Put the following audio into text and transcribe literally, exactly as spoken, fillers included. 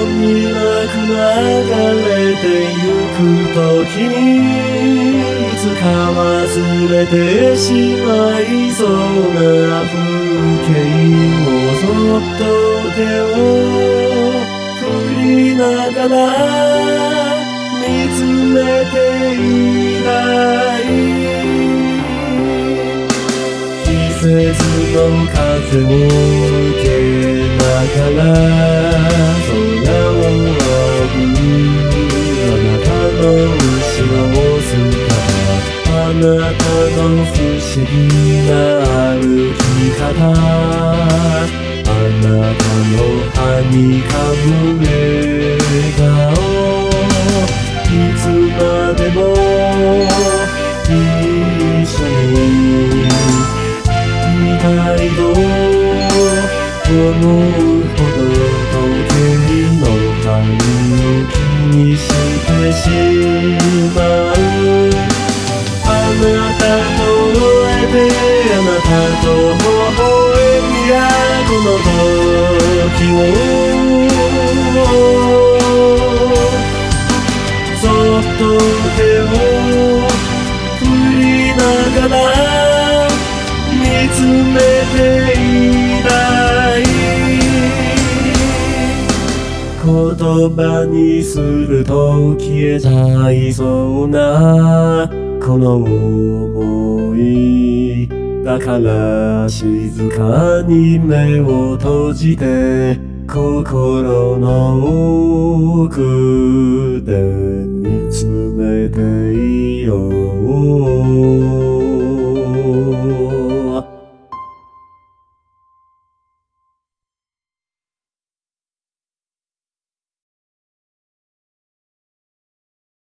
になく流れてゆく時にいつか忘れてしまいそうな風景をそっと手を振りながら見つめていたい。季節の風を受けながら空を仰ぐあなたの後ろ姿、あなたの不思議な歩き方、あなたのはにかむ笑顔、いつまでも一緒にいたいと思うほど時計の針を気にしてしまう。あなたと会えてあなたと微笑み合うこの時をそっと手を振りながら見つめていたい。言葉にすると消えちゃいそうなこの想いだから静かに目を閉じて心の奥で見つめていよう。